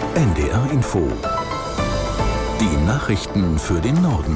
NDR Info. Die Nachrichten für den Norden.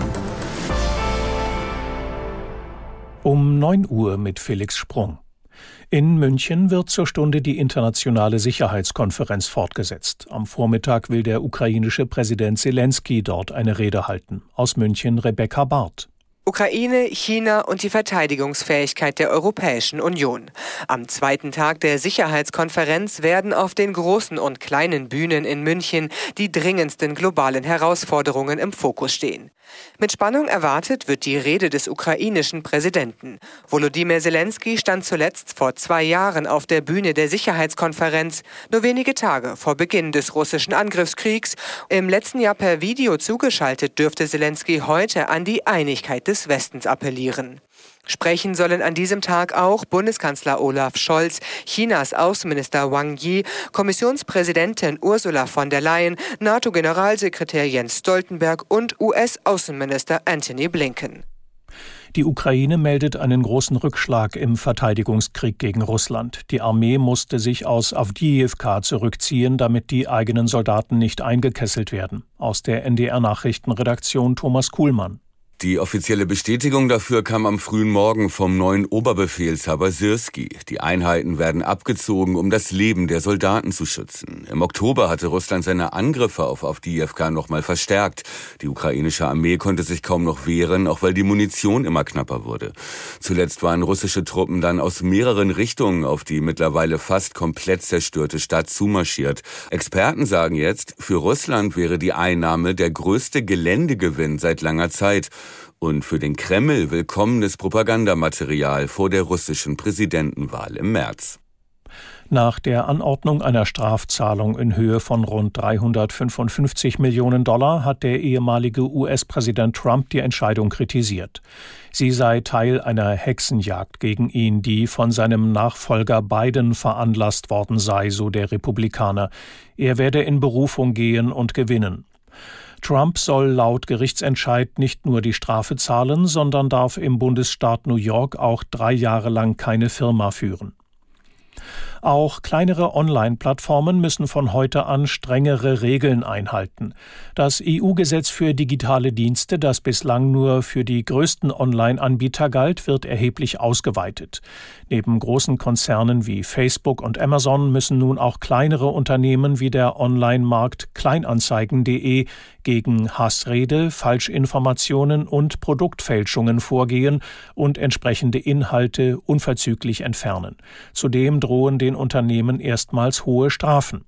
Um 9 Uhr mit Felix Sprung. In München wird zur Stunde die internationale Sicherheitskonferenz fortgesetzt. Am Vormittag will der ukrainische Präsident Selenskyj dort eine Rede halten. Aus München Rebecca Barth. Ukraine, China und die Verteidigungsfähigkeit der Europäischen Union. Am zweiten Tag der Sicherheitskonferenz werden auf den großen und kleinen Bühnen in München die dringendsten globalen Herausforderungen im Fokus stehen. Mit Spannung erwartet wird die Rede des ukrainischen Präsidenten. Volodymyr Selenskyj stand zuletzt vor 2 Jahren auf der Bühne der Sicherheitskonferenz, nur wenige Tage vor Beginn des russischen Angriffskriegs. Im letzten Jahr per Video zugeschaltet dürfte Selenskyj heute an die Einigkeit des Westens appellieren. Sprechen sollen an diesem Tag auch Bundeskanzler Olaf Scholz, Chinas Außenminister Wang Yi, Kommissionspräsidentin Ursula von der Leyen, NATO-Generalsekretär Jens Stoltenberg und US-Außenminister Antony Blinken. Die Ukraine meldet einen großen Rückschlag im Verteidigungskrieg gegen Russland. Die Armee musste sich aus Awdijewka zurückziehen, damit die eigenen Soldaten nicht eingekesselt werden. Aus der NDR-Nachrichtenredaktion Thomas Kuhlmann. Die offizielle Bestätigung dafür kam am frühen Morgen vom neuen Oberbefehlshaber Syrskij. Die Einheiten werden abgezogen, um das Leben der Soldaten zu schützen. Im Oktober hatte Russland seine Angriffe auf Awdijewka nochmal verstärkt. Die ukrainische Armee konnte sich kaum noch wehren, auch weil die Munition immer knapper wurde. Zuletzt waren russische Truppen dann aus mehreren Richtungen auf die mittlerweile fast komplett zerstörte Stadt zumarschiert. Experten sagen jetzt, für Russland wäre die Einnahme der größte Geländegewinn seit langer Zeit. Und für den Kreml willkommenes Propagandamaterial vor der russischen Präsidentenwahl im März. Nach der Anordnung einer Strafzahlung in Höhe von rund $355 Millionen hat der ehemalige US-Präsident Trump die Entscheidung kritisiert. Sie sei Teil einer Hexenjagd gegen ihn, die von seinem Nachfolger Biden veranlasst worden sei, so der Republikaner. Er werde in Berufung gehen und gewinnen. Trump soll laut Gerichtsentscheid nicht nur die Strafe zahlen, sondern darf im Bundesstaat New York auch 3 Jahre lang keine Firma führen. Auch kleinere Online-Plattformen müssen von heute an strengere Regeln einhalten. Das EU-Gesetz für digitale Dienste, das bislang nur für die größten Online-Anbieter galt, wird erheblich ausgeweitet. Neben großen Konzernen wie Facebook und Amazon müssen nun auch kleinere Unternehmen wie der Online-Markt Kleinanzeigen.de gegen Hassrede, Falschinformationen und Produktfälschungen vorgehen und entsprechende Inhalte unverzüglich entfernen. Zudem drohen den Unternehmen erstmals hohe Strafen.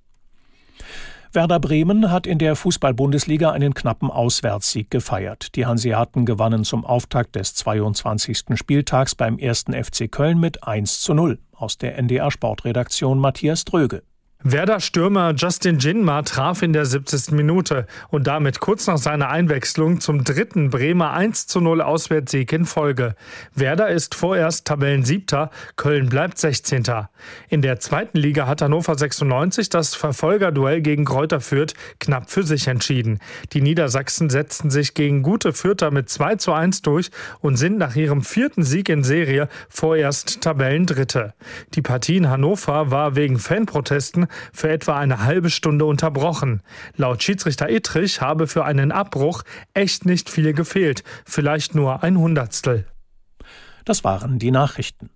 Werder Bremen hat in der Fußball-Bundesliga einen knappen Auswärtssieg gefeiert. Die Hanseaten gewannen zum Auftakt des 22. Spieltags beim 1. FC Köln mit 1:0. Aus der NDR-Sportredaktion Matthias Dröge. Werder-Stürmer Justin Jinma traf in der 70. Minute und damit kurz nach seiner Einwechslung zum 3. Bremer 1:0 Auswärtssieg in Folge. Werder ist vorerst Tabellensiebter, Köln bleibt 16. In der 2. Liga hat Hannover 96 das Verfolgerduell gegen Greuther Fürth knapp für sich entschieden. Die Niedersachsen setzten sich gegen gute Fürther mit 2:1 durch und sind nach ihrem 4. Sieg in Serie vorerst Tabellendritte. Die Partie in Hannover war wegen Fanprotesten für etwa eine halbe Stunde unterbrochen. Laut Schiedsrichter Ittrich habe für einen Abbruch echt nicht viel gefehlt, vielleicht nur ein Hundertstel. Das waren die Nachrichten.